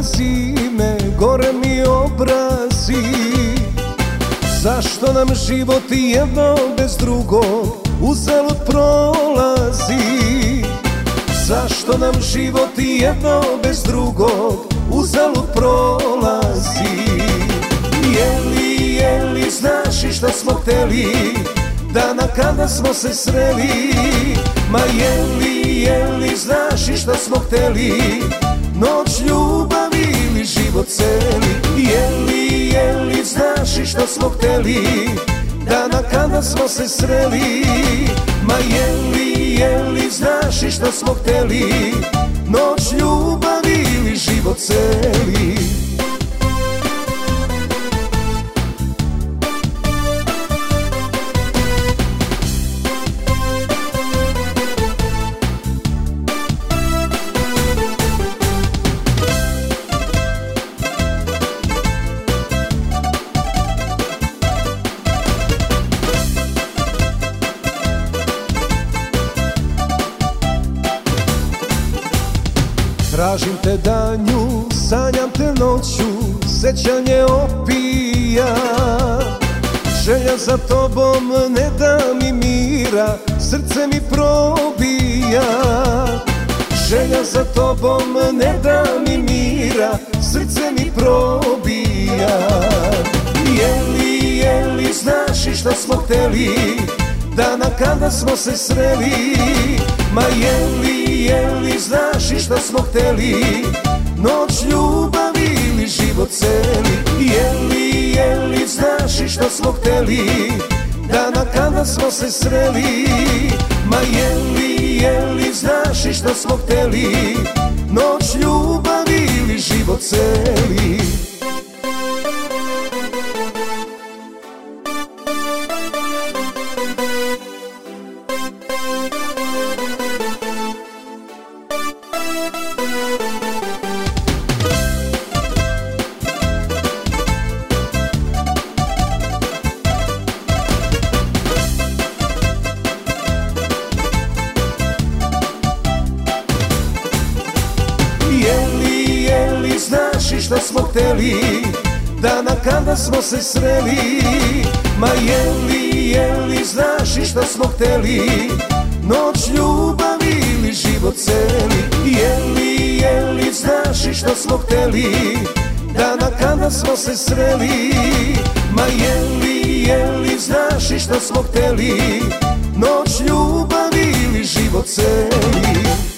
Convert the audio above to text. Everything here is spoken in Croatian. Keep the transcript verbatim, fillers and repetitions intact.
zime, gore mi obrazi. Zašto nam život jedno bez drugog uzalud prolazi? Zašto nam život jedno bez drugog uzalud prolazi? Jeli, jeli, znaš i šta smo hteli dana kada smo se sreli? Ma jeli, jeli, znaš i šta smo hteli noć ljubavi ili život celi? Jeli, jeli, znaš i šta smo hteli dana kada smo se sreli? Ma jeli, jeli, znaš i šta smo hteli noć ljubavi ili život celi? Tražim te danju, sanjam te noću, sećanje opija. Želja za tobom ne da mi mira, srce mi probija. Želja za tobom ne da mi mira, srce mi probija. Jeli, jeli, znaš i šta smo hteli dana kada smo se sreli? Ma jeli, jeli, znaš i šta smo hteli noć ljubavi ili život celi? Jeli, jeli, znaš i šta smo hteli dana kada smo se sreli? Ma jeli, jeli, znaš i šta smo hteli noć ljubavi ili život celi? Jeli, jeli, znaš i šta smo hteli dana kada smo se sreli? Ma jeli, jeli, znaš i šta smo hteli noć ljubavi ili život celi? Jeli, jeli, znaš i šta smo hteli dana kada smo se sreli? Ma jeli, jeli, znaš i šta smo hteli noć ljubavi ili život celi?